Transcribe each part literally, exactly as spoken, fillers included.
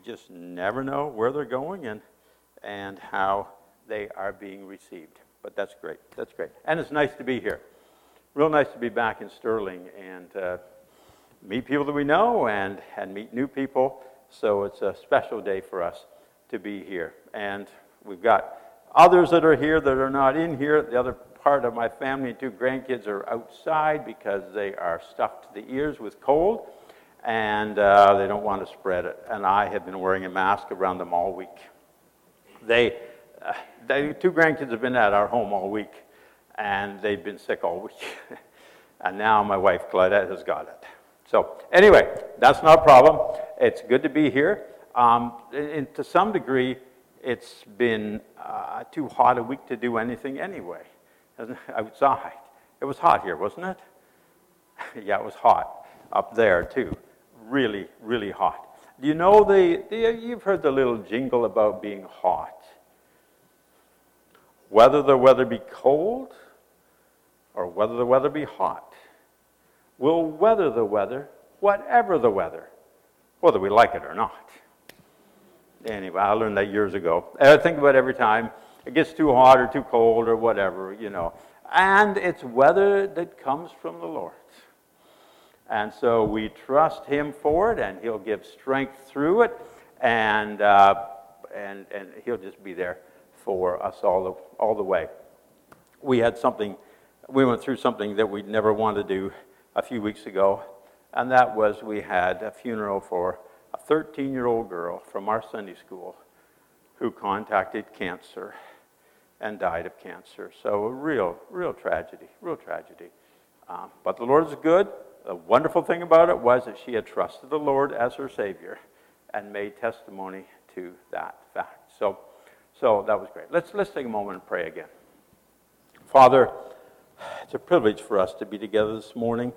just never know where they're going and and how they are being received. But that's great. That's great. And it's nice to be here. Real nice to be back in Sterling and uh, meet people that we know and, and meet new people. So it's a special day for us to be here. And we've got others that are here that are not in here. The other part of my family and two grandkids are outside because they are stuffed to the ears with cold. And uh, they don't want to spread it. And I have been wearing a mask around them all week. They, uh, the two grandkids have been at our home all week, and they've been sick all week. And now my wife, Claudette, has got it. So anyway, that's not a problem. It's good to be here. Um, and to some degree, it's been uh, too hot a week to do anything anyway. Outside. It was hot here, wasn't it? Yeah, it was hot up there too. Really, really hot. Do you know the, the, you've heard the little jingle about being hot. Whether the weather be cold or whether the weather be hot, we'll weather the weather, whatever the weather, whether we like it or not. Anyway, I learned that years ago. I think about it every time it gets too hot or too cold or whatever, you know. And it's weather that comes from the Lord. And so we trust him for it, and he'll give strength through it, and uh, and and he'll just be there for us all the all the way. We had something, we went through something that we'd never wanted to do a few weeks ago, and that was we had a funeral for a thirteen-year-old girl from our Sunday school who contacted cancer and died of cancer. So a real, real tragedy, real tragedy. Um, but the Lord is good. The wonderful thing about it was that she had trusted the Lord as her Savior and made testimony to that fact. So, so that was great. Let's let's take a moment and pray again. Father, it's a privilege for us to be together this morning.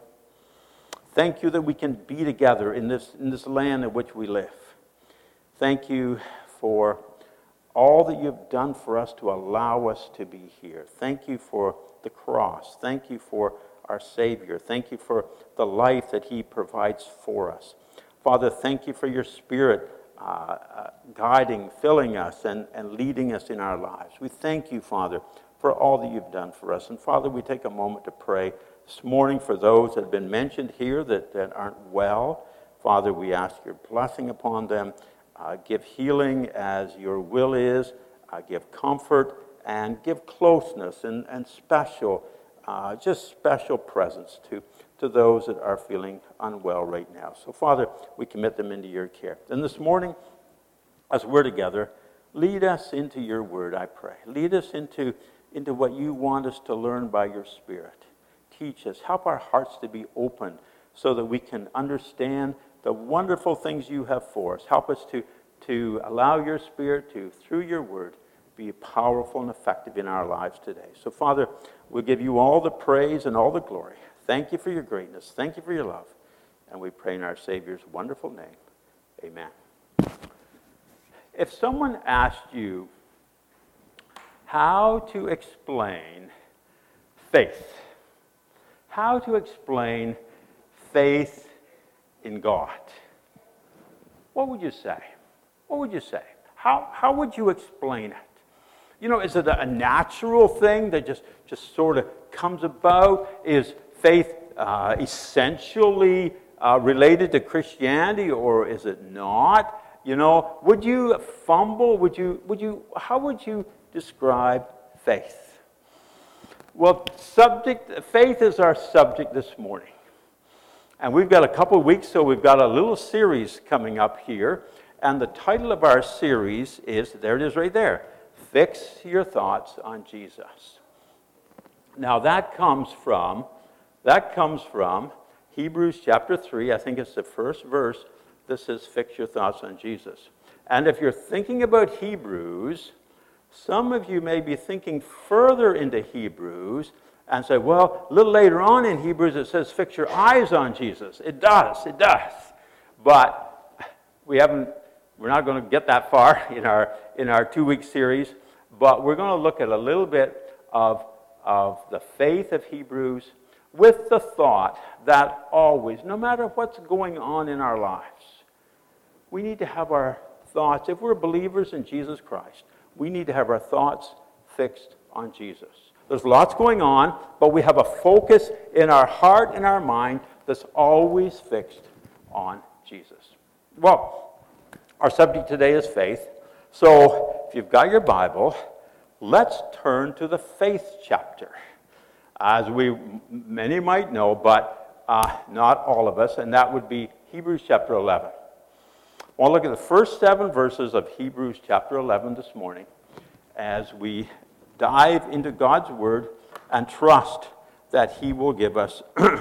Thank you that we can be together in this in this land in which we live. Thank you for all that you've done for us to allow us to be here. Thank you for the cross. Thank you for our Savior. Thank you for the life that he provides for us. Father, thank you for your Spirit uh, uh, guiding, filling us, and, and leading us in our lives. We thank you, Father, for all that you've done for us. And Father, we take a moment to pray this morning for those that have been mentioned here that, that aren't well. Father, we ask your blessing upon them. Uh, give healing as your will is. Uh, give comfort and give closeness and, and special Uh, just special presence to, to those that are feeling unwell right now. So, Father, we commit them into your care. And this morning, as we're together, lead us into your word, I pray. Lead us into, into what you want us to learn by your Spirit. Teach us. Help our hearts to be open so that we can understand the wonderful things you have for us. Help us to, to allow your Spirit to, through your word, be powerful and effective in our lives today. So, Father, we'll give you all the praise and all the glory. Thank you for your greatness. Thank you for your love. And we pray in our Savior's wonderful name. Amen. If someone asked you how to explain faith, how to explain faith in God, what would you say? What would you say? How, how would you explain it? You know, is it a natural thing that just, just sort of comes about? Is faith uh, essentially uh, related to Christianity, or is it not? You know, would you fumble? Would you, would you, how would you describe faith? Well, subject, faith is our subject this morning. And we've got a couple of weeks, so we've got a little series coming up here. And the title of our series is, there it is right there, Fix Your Thoughts on Jesus. Now that comes from, that comes from Hebrews chapter three. I think it's the first verse that says, fix your thoughts on Jesus. And if you're thinking about Hebrews, some of you may be thinking further into Hebrews and say, well, a little later on in Hebrews it says, fix your eyes on Jesus. It does, it does. But we haven't, we're not going to get that far in our in our two-week series. But we're going to look at a little bit of, of the faith of Hebrews with the thought that always, no matter what's going on in our lives, we need to have our thoughts, if we're believers in Jesus Christ, we need to have our thoughts fixed on Jesus. There's lots going on, but we have a focus in our heart and our mind that's always fixed on Jesus. Well, our subject today is faith. So if you've got your Bible, let's turn to the faith chapter. As we many might know, but uh, not all of us, and that would be Hebrews chapter eleven. I want to look at the first seven verses of Hebrews chapter eleven this morning as we dive into God's Word and trust that He will give us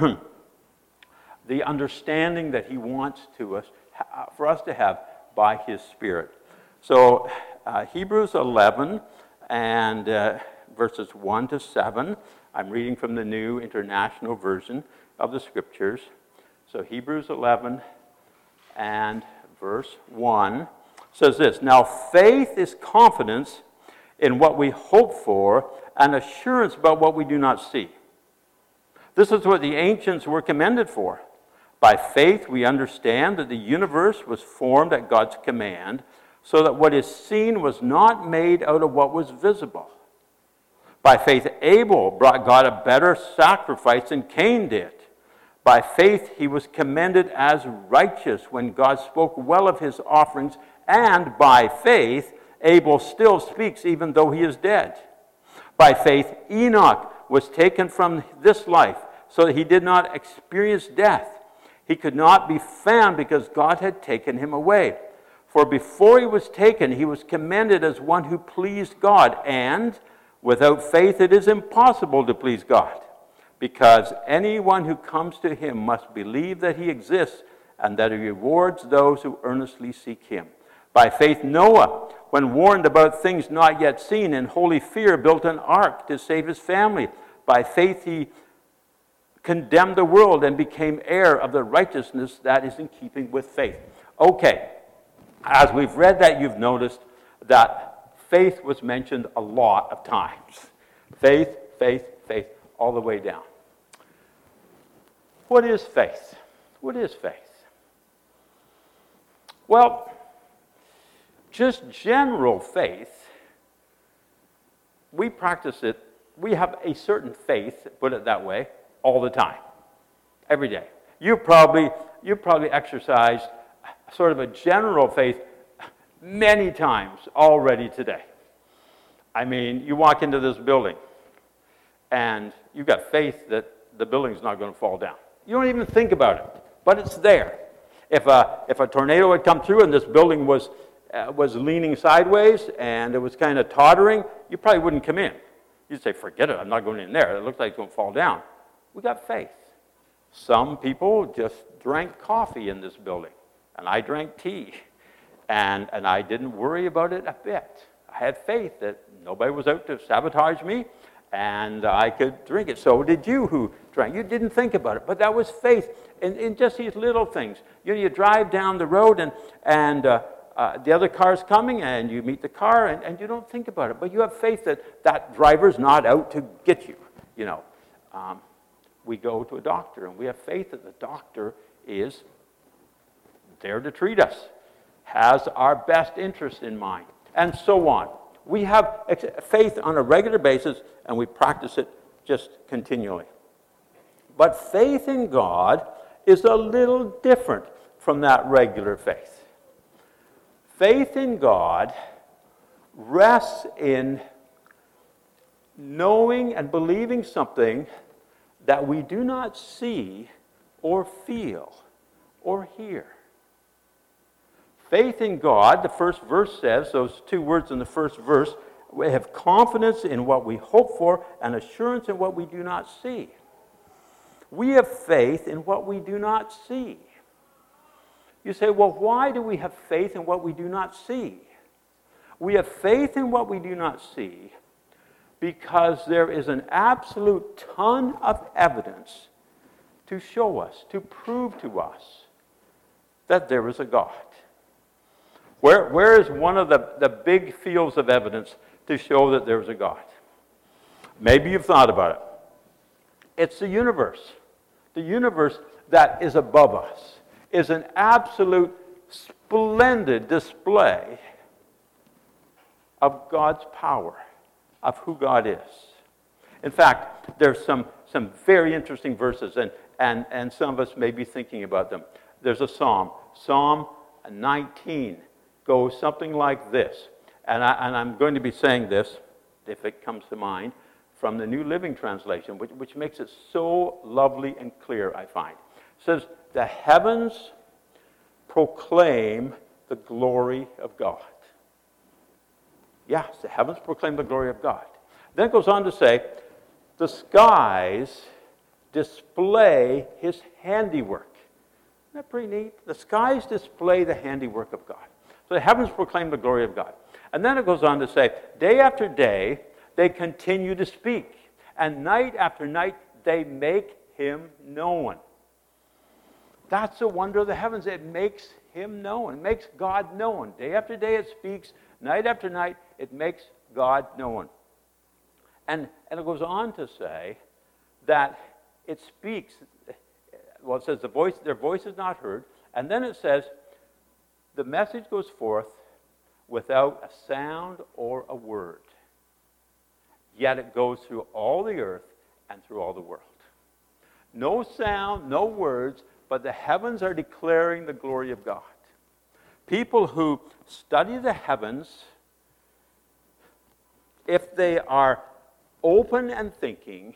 the understanding that He wants to us, for us to have by His Spirit. So uh, Hebrews eleven and uh, verses one to seven. I'm reading from the New International Version of the Scriptures. So Hebrews eleven and verse one says this, "Now faith is confidence in what we hope for and assurance about what we do not see. This is what the ancients were commended for. By faith we understand that the universe was formed at God's command, so that what is seen was not made out of what was visible. By faith Abel brought God a better sacrifice than Cain did. By faith he was commended as righteous when God spoke well of his offerings, and by faith Abel still speaks even though he is dead. By faith Enoch was taken from this life so that he did not experience death. He could not be found because God had taken him away. For before he was taken, he was commended as one who pleased God, and without faith it is impossible to please God, because anyone who comes to him must believe that he exists and that he rewards those who earnestly seek him. By faith Noah, when warned about things not yet seen, in holy fear built an ark to save his family. By faith he condemned the world and became heir of the righteousness that is in keeping with faith." Okay, as we've read that, you've noticed that faith was mentioned a lot of times. Faith, faith, faith, all the way down. What is faith? What is faith? Well, just general faith, we practice it, we have a certain faith, put it that way, all the time, every day. You probably, you probably exercised sort of a general faith many times already today. I mean, you walk into this building and you've got faith that the building's not going to fall down. You don't even think about it, but it's there. If a, if a tornado had come through and this building was, uh, was leaning sideways and it was kind of tottering, you probably wouldn't come in. You'd say, forget it, I'm not going in there. It looks like it's going to fall down. We got faith. Some people just drank coffee in this building, and I drank tea. And, and I didn't worry about it a bit. I had faith that nobody was out to sabotage me, and I could drink it. So did you who drank. You didn't think about it, but that was faith in, in just these little things. You know, you drive down the road, and, and uh, uh, the other car's coming, and you meet the car, and, and you don't think about it. But you have faith that that driver's not out to get you, you know. Um, we go to a doctor, and we have faith that the doctor is there to treat us, has our best interest in mind, and so on. We have faith on a regular basis, and we practice it just continually. But faith in God is a little different from that regular faith. Faith in God rests in knowing and believing something that we do not see or feel or hear. Faith in God, the first verse says, those two words in the first verse, we have confidence in what we hope for and assurance in what we do not see. We have faith in what we do not see. You say, well, why do we have faith in what we do not see? We have faith in what we do not see because there is an absolute ton of evidence to show us, to prove to us that there is a God. Where, where is one of the, the big fields of evidence to show that there is a God? Maybe you've thought about it. It's the universe. The universe that is above us is an absolute splendid display of God's power, of who God is. In fact, there's some, some very interesting verses, and, and, and some of us may be thinking about them. There's a psalm. Psalm nineteen goes something like this. And, I, and I'm going to be saying this, if it comes to mind, from the New Living Translation, which, which makes it so lovely and clear, I find. It says, the heavens proclaim the glory of God. Yes, the heavens proclaim the glory of God. Then it goes on to say, the skies display his handiwork. Isn't that pretty neat? The skies display the handiwork of God. So the heavens proclaim the glory of God. And then it goes on to say, day after day, they continue to speak. And night after night, they make him known. That's the wonder of the heavens. It makes him known. It makes God known. Day after day it speaks. Night after night it makes God known. And, and it goes on to say that it speaks. Well, it says the voice, their voice is not heard. And then it says the message goes forth without a sound or a word. Yet it goes through all the earth and through all the world. No sound, no words, but the heavens are declaring the glory of God. People who study the heavens, if they are open and thinking,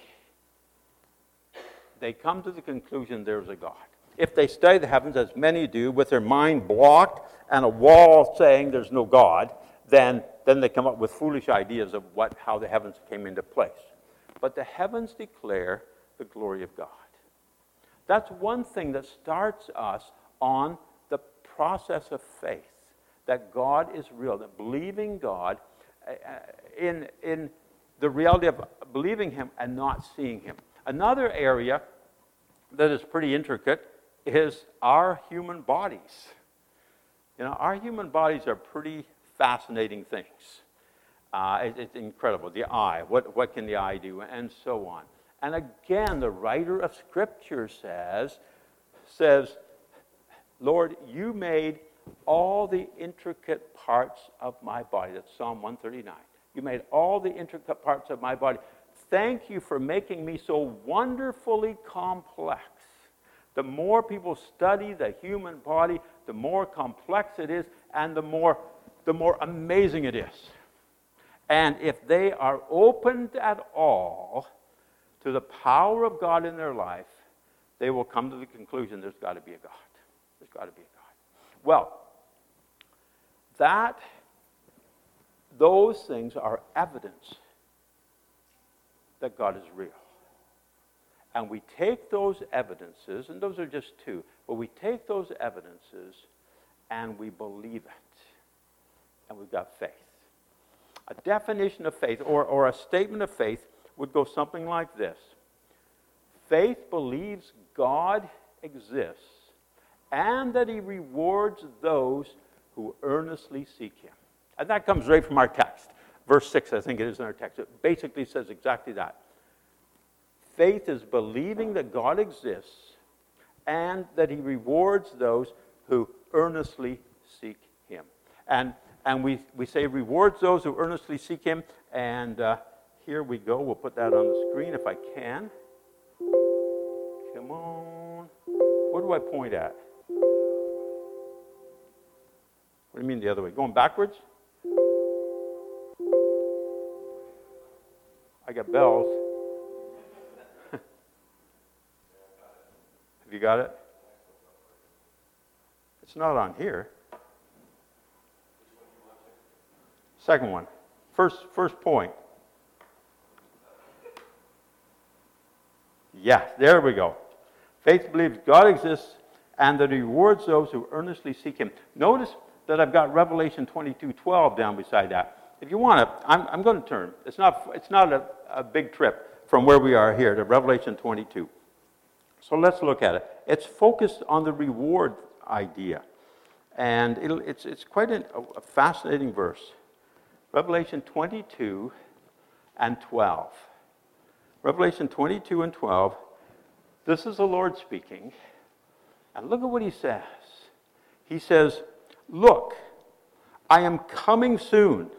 they come to the conclusion there's a God. If they study the heavens, as many do, with their mind blocked and a wall saying there's no God, then, then they come up with foolish ideas of what, how the heavens came into place. But the heavens declare the glory of God. That's one thing that starts us on the process of faith, that God is real, that believing God in, in the reality of believing him and not seeing him. Another area that is pretty intricate is our human bodies. You know, our human bodies are pretty fascinating things. Uh, it, it's incredible. The eye, what, what can the eye do, and so on. And again, the writer of Scripture says, says, Lord, you made all the intricate parts of my body. That's Psalm one thirty-nine. You made all the intricate parts of my body. Thank you for making me so wonderfully complex. The more people study the human body, the more complex it is, and the more, the more amazing it is. And if they are opened at all to the power of God in their life, they will come to the conclusion there's got to be a God. There's got to be a God. Well, that, those things are evidence that God is real. And we take those evidences, and those are just two, but we take those evidences and we believe it. And we've got faith. A definition of faith, or, or a statement of faith, would go something like this. Faith believes God exists and that he rewards those who earnestly seek him. And that comes right from our text. Verse six, I think it is in our text. It basically says exactly that. Faith is believing that God exists and that he rewards those who earnestly seek him. And and we, we say rewards those who earnestly seek him. And uh, here we go. We'll put that on the screen if I can. Come on. What do I point at? What do you mean the other way? Going backwards? I got bells. Have you got it? It's not on here. Second one. First, first point. Yeah, there we go. Faith believes God exists and that he rewards those who earnestly seek him. Notice that I've got Revelation twenty-two twelve down beside that. If you want to, I'm, I'm going to turn. It's not, it's not a, a big trip from where we are here to Revelation twenty-two. So let's look at it. It's focused on the reward idea. And it'll, it's, it's quite an, a fascinating verse. Revelation twenty-two and twelve. Revelation twenty-two and twelve. This is the Lord speaking. And look at what he says. He says, Look, I am coming soon.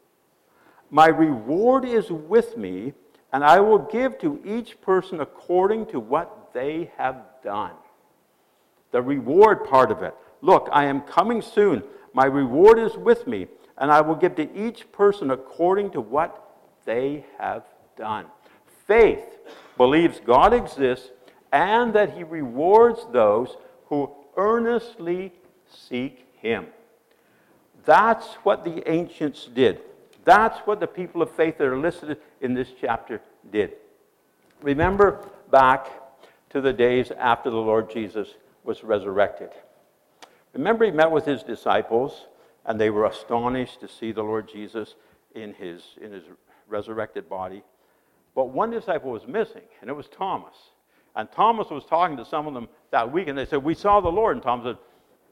My reward is with me, and I will give to each person according to what they have done. The reward part of it. Look, I am coming soon. My reward is with me, and I will give to each person according to what they have done. Faith believes God exists and that he rewards those who earnestly seek him. That's what the ancients did. That's what the people of faith that are listed in this chapter did. Remember back to the days after the Lord Jesus was resurrected. Remember, he met with his disciples, and they were astonished to see the Lord Jesus in his, in his resurrected body. But one disciple was missing, and it was Thomas. And Thomas was talking to some of them that week, and they said, "We saw the Lord." And Thomas said,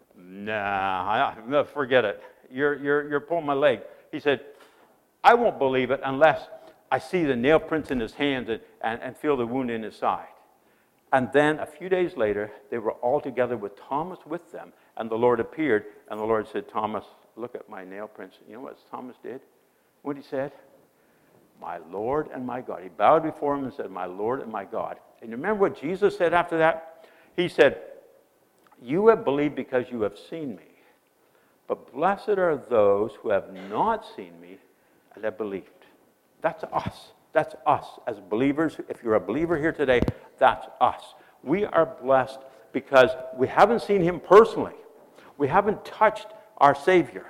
"Nah, I, forget it. You're, you're, you're pulling my leg." He said, "I won't believe it unless I see the nail prints in his hands and, and, and feel the wound in his side." And then a few days later, they were all together with Thomas with them, and the Lord appeared, and the Lord said, "Thomas, look at my nail prints." You know what Thomas did? What he said? "My Lord and my God." He bowed before him and said, "My Lord and my God." And you remember what Jesus said after that? He said, "You have believed because you have seen me. But blessed are those who have not seen me and have believed." That's us. That's us as believers. If you're a believer here today, that's us. We are blessed because we haven't seen him personally. We haven't touched our Savior.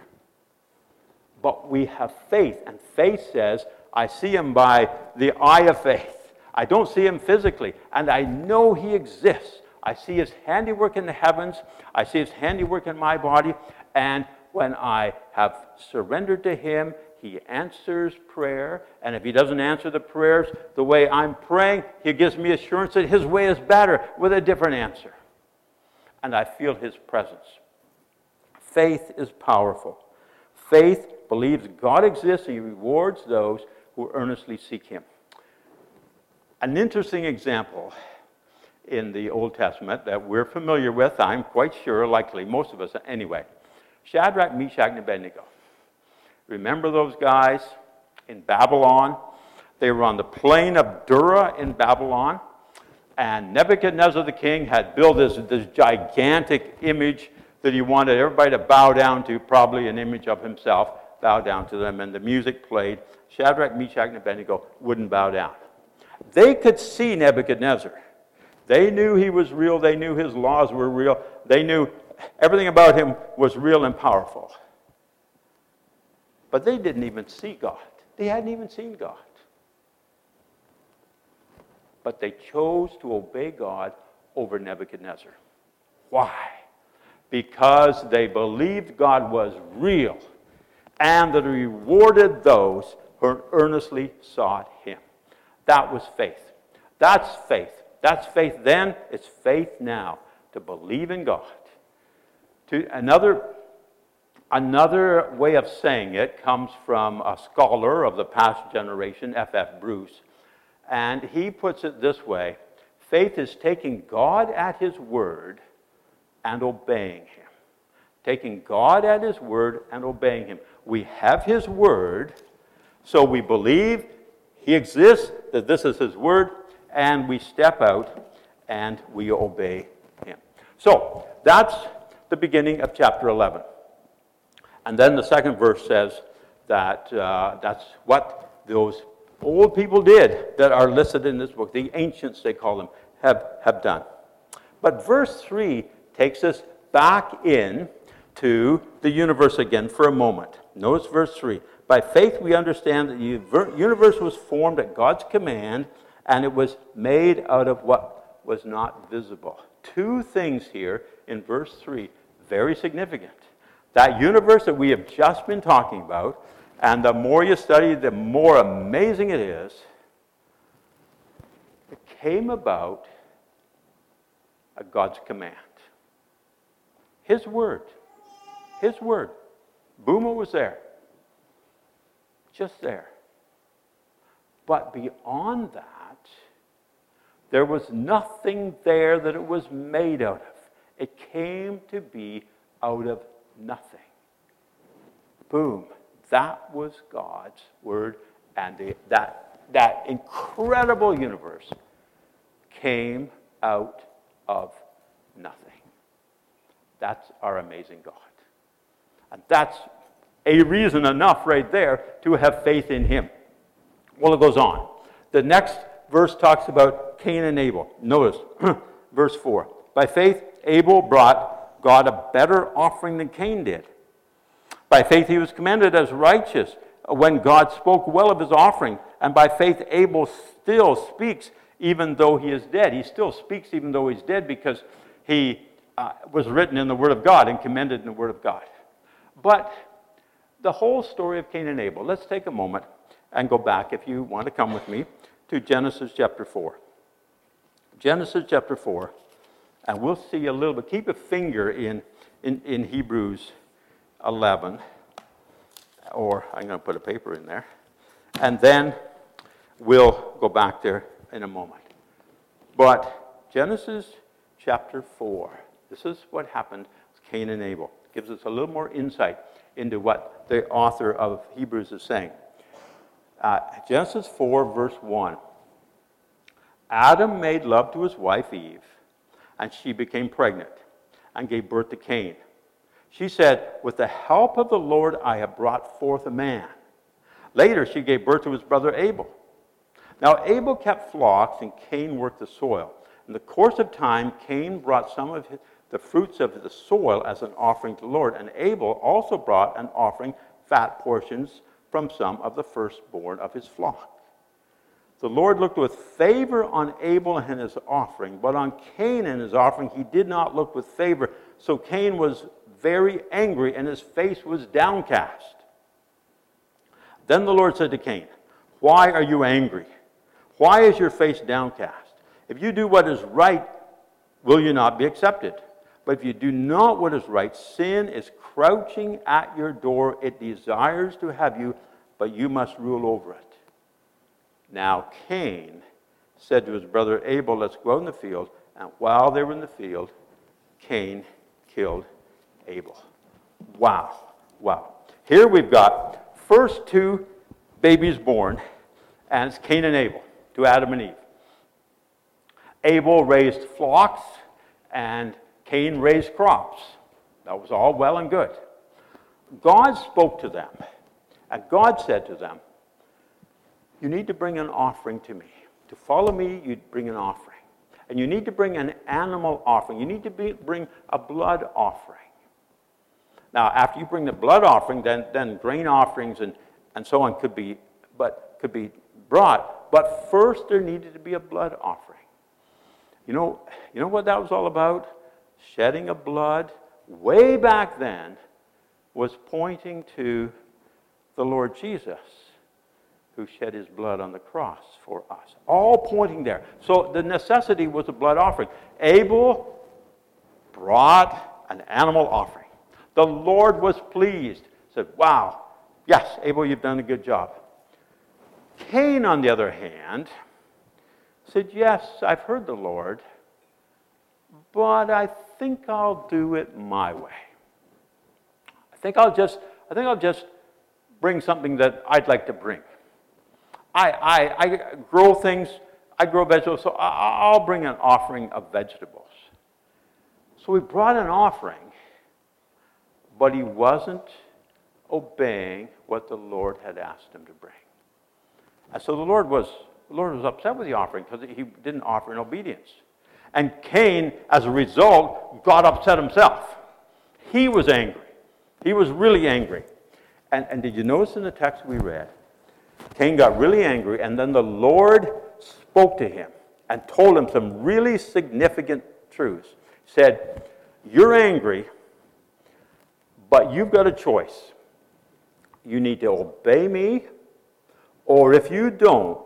But we have faith, and faith says, I see him by the eye of faith. I don't see him physically, and I know he exists. I see his handiwork in the heavens. I see his handiwork in my body, and when I have surrendered to him, he answers prayer, and if he doesn't answer the prayers the way I'm praying, he gives me assurance that his way is better with a different answer. And I feel his presence. Faith is powerful. Faith believes God exists, and he rewards those who earnestly seek him. An interesting example in the Old Testament that we're familiar with, I'm quite sure, likely most of us anyway. Shadrach, Meshach, and Abednego. Remember those guys in Babylon? They were on the plain of Dura in Babylon, and Nebuchadnezzar the king had built this, this gigantic image that he wanted everybody to bow down to, probably an image of himself, bow down to them, and the music played. Shadrach, Meshach, and Abednego wouldn't bow down. They could see Nebuchadnezzar. They knew he was real. They knew his laws were real. They knew everything about him was real and powerful. But they didn't even see God. They hadn't even seen God. But they chose to obey God over Nebuchadnezzar. Why? Because they believed God was real and that he rewarded those who earnestly sought him. That was faith. That's faith. That's faith then. It's faith now to believe in God. To another, another way of saying it comes from a scholar of the past generation, F F Bruce, and he puts it this way: faith is taking God at his word and obeying him. Taking God at his word and obeying him. We have his word, so we believe he exists, that this is his word, and we step out and we obey him. So, that's the beginning of chapter eleven. And then the second verse says that uh, that's what those old people did that are listed in this book. The ancients, they call them, have, have done. But verse three takes us back in to the universe again for a moment. Notice verse three. By faith we understand that the universe was formed at God's command, and it was made out of what was not visible. Two things here in verse three, very significant. That universe that we have just been talking about, and the more you study, the more amazing it is. It came about at God's command. His word. His word. Boomer was there. Just there. But beyond that, there was nothing there that it was made out of. It came to be out of nothing. Boom. That was God's word, and the, that, that incredible universe came out of nothing. That's our amazing God. And that's a reason enough right there to have faith in him. Well, it goes on. The next verse talks about Cain and Abel. Notice, verse four. By faith, Abel brought God a better offering than Cain did. By faith, he was commended as righteous when God spoke well of his offering. And by faith, Abel still speaks even though he is dead. He still speaks even though he's dead because he uh, was written in the Word of God and commended in the Word of God. But the whole story of Cain and Abel, let's take a moment and go back, if you want to come with me, to Genesis chapter four. Genesis chapter four, and we'll see a little bit. Keep a finger in, in, in Hebrews eleven, or I'm going to put a paper in there, and then we'll go back there in a moment. But Genesis chapter four, this is what happened with Cain and Abel. It gives us a little more insight into what the author of Hebrews is saying. Uh, Genesis four, verse one. Adam made love to his wife Eve, and she became pregnant and gave birth to Cain. She said, with the help of the Lord, I have brought forth a man. Later, she gave birth to his brother Abel. Now, Abel kept flocks, and Cain worked the soil. In the course of time, Cain brought some of his, the fruits of the soil as an offering to the Lord, and Abel also brought an offering, fat portions, from some of the firstborn of his flock. The Lord looked with favor on Abel and his offering, but on Cain and his offering he did not look with favor. So Cain was very angry, and his face was downcast. Then the Lord said to Cain, why are you angry? Why is your face downcast? If you do what is right, will you not be accepted? But if you do not what is right, sin is crouching at your door. It desires to have you, but you must rule over it. Now Cain said to his brother Abel, let's go out in the field. And while they were in the field, Cain killed Abel. Wow. Wow. Here we've got first two babies born, and it's Cain and Abel, to Adam and Eve. Abel raised flocks, and Cain raised crops. That was all well and good. God spoke to them, and God said to them, you need to bring an offering to me. To follow me, you bring an offering. And you need to bring an animal offering. You need to be, bring a blood offering. Now, after you bring the blood offering, then, then grain offerings and, and so on could be, but could be brought. But first, there needed to be a blood offering. You know, you know what that was all about? Shedding of blood, way back then, was pointing to the Lord Jesus, who shed his blood on the cross for us. All pointing there. So the necessity was a blood offering. Abel brought an animal offering. The Lord was pleased. Said, wow, yes, Abel, you've done a good job. Cain, on the other hand, said, yes, I've heard the Lord, but I think I'll do it my way. I think I'll just, I think I'll just bring something that I'd like to bring. I, I, I grow things, I grow vegetables, so I, I'll bring an offering of vegetables. So he brought an offering, but he wasn't obeying what the Lord had asked him to bring. And so the Lord was, the Lord was upset with the offering because he didn't offer in obedience. And Cain, as a result, got upset himself. He was angry. He was really angry. And, and did you notice in the text we read, Cain got really angry, and then the Lord spoke to him and told him some really significant truths. He said, you're angry, but you've got a choice. You need to obey me, or if you don't,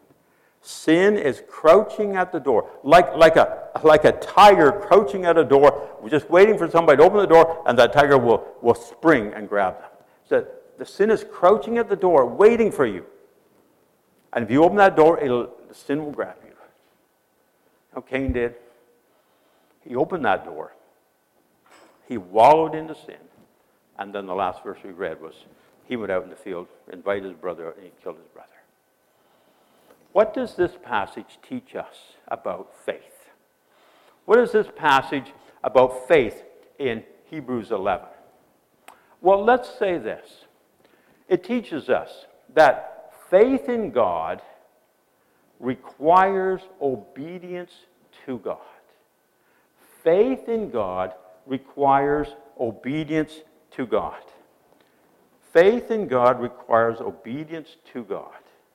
sin is crouching at the door, like, like, a, like a tiger crouching at a door, just waiting for somebody to open the door, and that tiger will, will spring and grab them. So the sin is crouching at the door, waiting for you. And if you open that door, it'll, the sin will grab you. How Cain did? He opened that door. He wallowed into sin. And then the last verse we read was, he went out in the field, invited his brother out, and he killed his brother. What does this passage teach us about faith? What is this passage about faith in Hebrews eleven? Well, let's say this. It teaches us that faith in God requires obedience to God. Faith in God requires obedience to God. Faith in God requires obedience to God.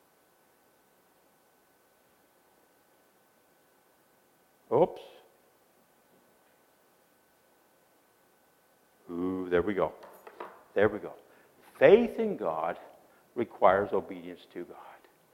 Oops. Ooh, there we go. There we go. Faith in God requires obedience to God.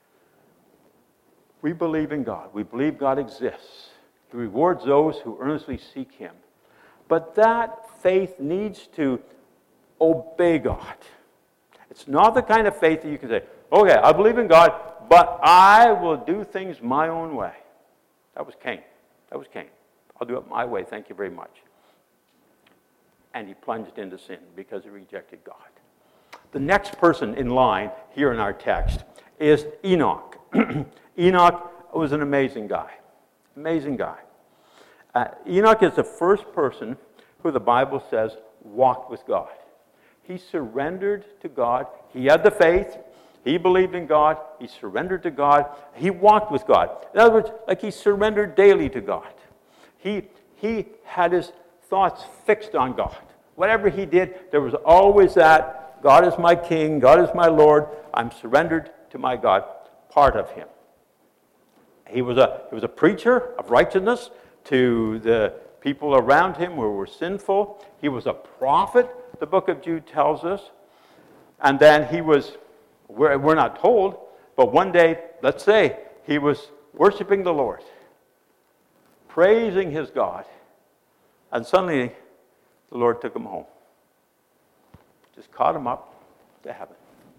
We believe in God. We believe God exists. He rewards those who earnestly seek him. But that faith needs to obey God. It's not the kind of faith that you can say, okay, I believe in God, but I will do things my own way. That was Cain. That was Cain. I'll do it my way, thank you very much. And he plunged into sin because he rejected God. The next person in line here in our text is Enoch. Enoch was an amazing guy. Amazing guy. Uh, Enoch is the first person who the Bible says walked with God. He surrendered to God. He had the faith. He believed in God. He surrendered to God. He walked with God. In other words, like he surrendered daily to God. He, he had his thoughts fixed on God. Whatever he did, there was always that, God is my king, God is my Lord, I'm surrendered to my God, part of him. He was a, he was a preacher of righteousness to the people around him who were sinful. He was a prophet, the book of Jude tells us. And then he was, we're, we're not told, but one day, let's say, he was worshiping the Lord, praising his God, and suddenly the Lord took him home. Just caught him up to heaven.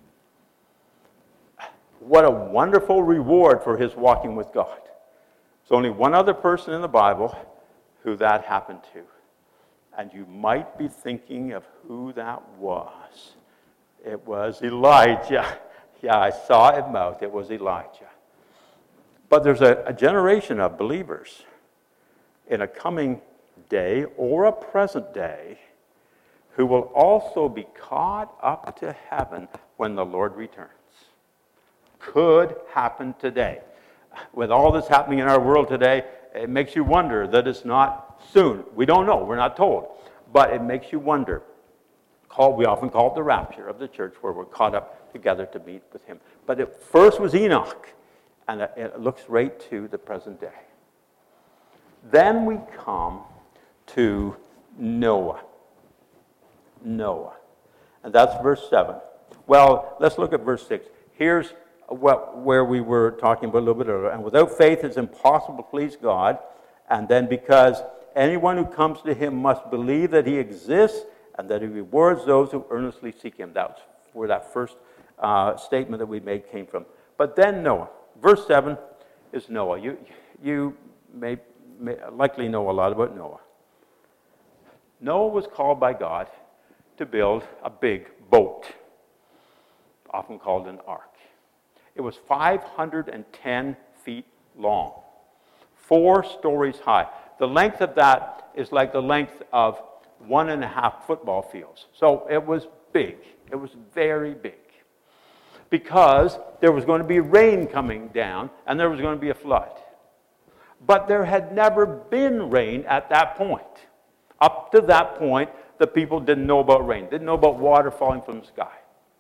What a wonderful reward for his walking with God. There's only one other person in the Bible who that happened to. And you might be thinking of who that was. It was Elijah. Yeah, I saw it mouth. It was Elijah. But there's a, a generation of believers in a coming day or a present day who will also be caught up to heaven when the Lord returns. Could happen today. With all that's happening in our world today, it makes you wonder that it's not soon. We don't know. We're not told. But it makes you wonder. Called, we often call it the rapture of the church, where we're caught up together to meet with him. But it first was Enoch, and it, it looks right to the present day. Then we come to Noah. Noah. And that's verse seven. Well, let's look at verse six. Here's what, where we were talking about a little bit earlier. And without faith it's impossible to please God. And then because anyone who comes to him must believe that he exists and that he rewards those who earnestly seek him. That's where that first uh, statement that we made came from. But then Noah. Verse seven is Noah. You, you may, may likely know a lot about Noah. Noah was called by God to build a big boat, often called an ark. It was five hundred ten feet long, four stories high. The length of that is like the length of one and a half football fields. So it was big. It was very big. Because there was going to be rain coming down and there was going to be a flood. But there had never been rain at that point. Up to that point, the people didn't know about rain, didn't know about water falling from the sky.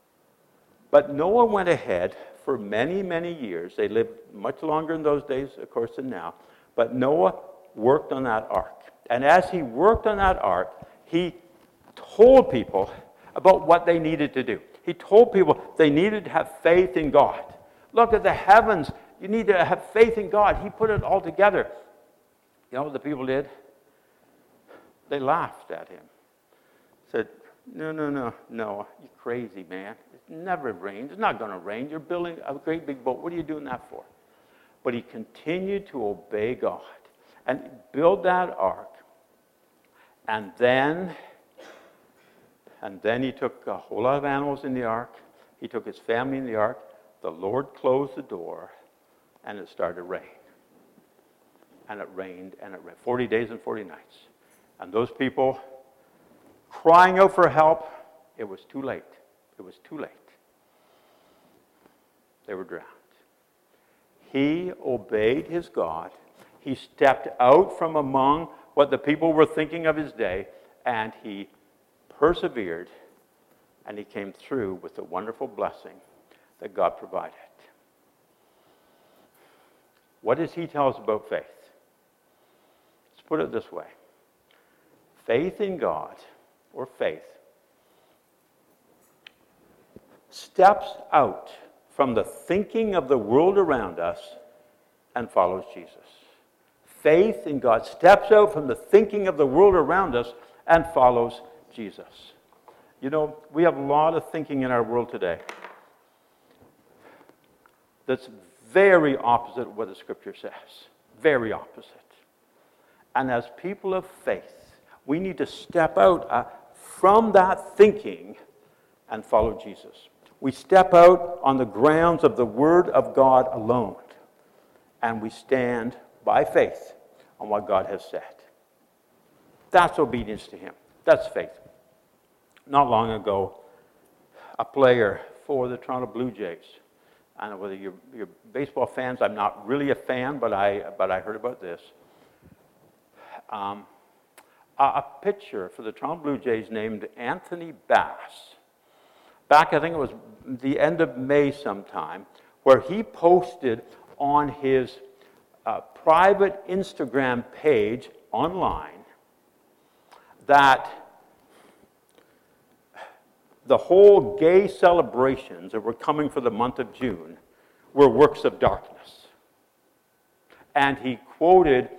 But Noah went ahead for many, many years. They lived much longer in those days, of course, than now. But Noah worked on that ark. And as he worked on that ark, he told people about what they needed to do. He told people they needed to have faith in God. Look at the heavens. You need to have faith in God. He put it all together. You know what the people did? They laughed at him. Said, no, no, no, Noah, you're crazy, man. It never rains. It's not going to rain. You're building a great big boat. What are you doing that for? But he continued to obey God and build that ark. And then and then he took a whole lot of animals in the ark. He took his family in the ark. The Lord closed the door, and it started to rain. And it rained, and it rained. forty days and forty nights. And those people crying out for help, it was too late. It was too late. They were drowned. He obeyed his God. He stepped out from among what the people were thinking of his day, and he persevered, and he came through with the wonderful blessing that God provided. What does he tell us about faith? Let's put it this way. Faith in God, or faith, steps out from the thinking of the world around us and follows Jesus. Faith in God steps out from the thinking of the world around us and follows Jesus. You know, we have a lot of thinking in our world today that's very opposite of what the Scripture says. Very opposite. And as people of faith, we need to step out uh, from that thinking and follow Jesus. We step out on the grounds of the Word of God alone, and we stand by faith on what God has said. That's obedience to Him. That's faith. Not long ago, a player for the Toronto Blue Jays, I don't know whether you're, you're baseball fans, I'm not really a fan, but I, but I heard about this. Um, a, a pitcher for the Toronto Blue Jays named Anthony Bass, back I think it was the end of May sometime, where he posted on his uh, private Instagram page online that the whole gay celebrations that were coming for the month of June were works of darkness. And he quoted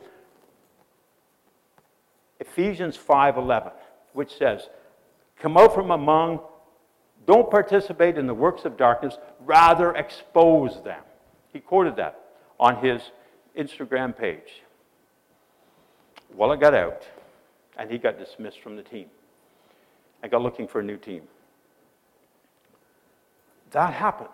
Ephesians five eleven, which says, "Come out from among, don't participate in the works of darkness, rather expose them." He quoted that on his Instagram page. Well, it got out, and he got dismissed from the team. I got looking for a new team. That happens.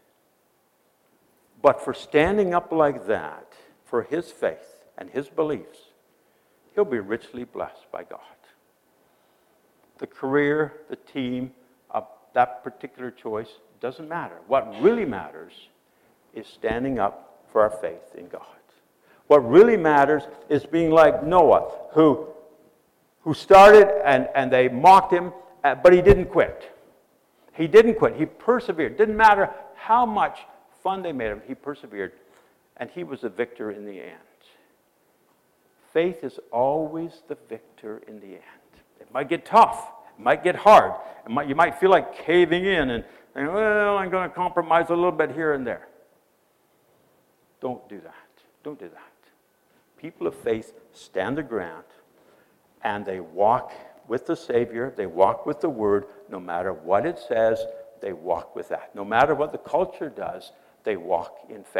But for standing up like that, for his faith and his beliefs, he'll be richly blessed by God. The career, the team, uh, that particular choice doesn't matter. What really matters is standing up for our faith in God. What really matters is being like Noah, who, who started and, and they mocked him, uh, but he didn't quit. He didn't quit. He persevered. Didn't matter how much fun they made of him. He persevered, and he was the victor in the end. Faith is always the victor in the end. It might get tough. It might get hard. It might, you might feel like caving in and saying, well, I'm going to compromise a little bit here and there. Don't do that. Don't do that. People of faith stand their ground, and they walk with the Savior. They walk with the Word. No matter what it says, they walk with that. No matter what the culture does, they walk in faith.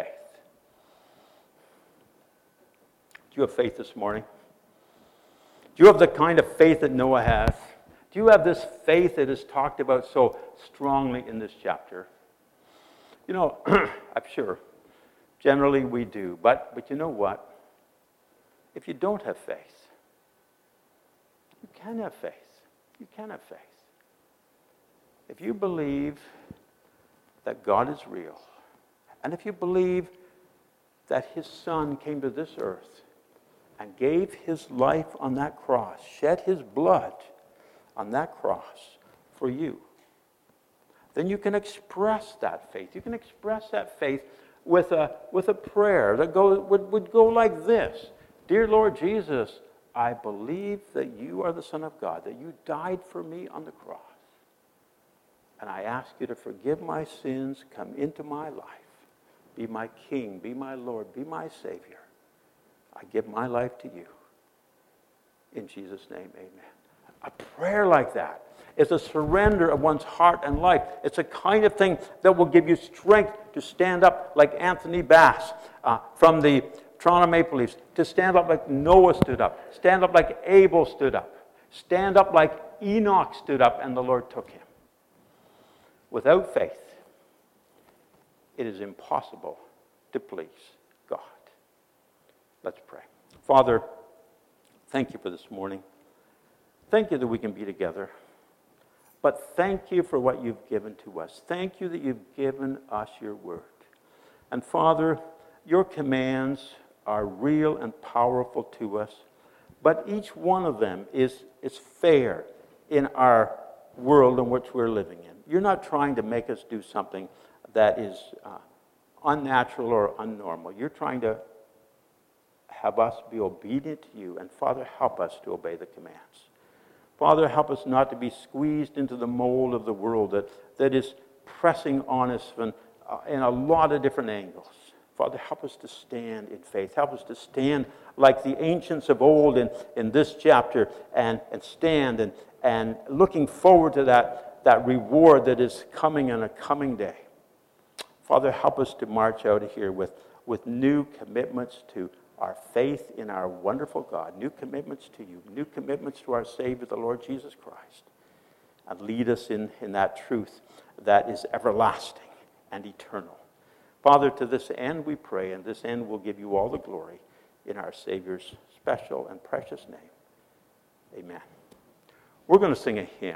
Do you have faith this morning? Do you have the kind of faith that Noah has? Do you have this faith that is talked about so strongly in this chapter? You know, I'm sure, generally we do. But, but you know what? If you don't have faith, you can have faith. You can have faith. If you believe that God is real, and if you believe that His Son came to this earth and gave His life on that cross, shed His blood on that cross for you, then you can express that faith. You can express that faith with a, with a prayer that go, would, would go like this. Dear Lord Jesus, I believe that you are the Son of God, that you died for me on the cross. And I ask you to forgive my sins, come into my life, be my King, be my Lord, be my Savior. I give my life to you. In Jesus' name, amen. A prayer like that is a surrender of one's heart and life. It's a kind of thing that will give you strength to stand up like Anthony Bass uh, from the Toronto Maple Leafs, to stand up like Noah stood up, stand up like Abel stood up, stand up like Enoch stood up and the Lord took him. Without faith, it is impossible to please God. Let's pray. Father, thank you for this morning. Thank you that we can be together. But thank you for what you've given to us. Thank you that you've given us your word. And Father, your commands are real and powerful to us, but each one of them is, is fair in our world in which we're living in. You're not trying to make us do something that is uh, unnatural or unnormal. You're trying to have us be obedient to you, and Father, help us to obey the commands. Father, help us not to be squeezed into the mold of the world that, that is pressing on us in, uh, in a lot of different angles. Father, help us to stand in faith. Help us to stand like the ancients of old in, in this chapter and, and stand and, and looking forward to that, that reward that is coming in a coming day. Father, help us to march out of here with, with new commitments to our faith in our wonderful God, new commitments to you, new commitments to our Savior, the Lord Jesus Christ, and lead us in, in that truth that is everlasting and eternal. Father, to this end we pray, and this end will give you all the glory in our Savior's special and precious name. Amen. We're going to sing a hymn.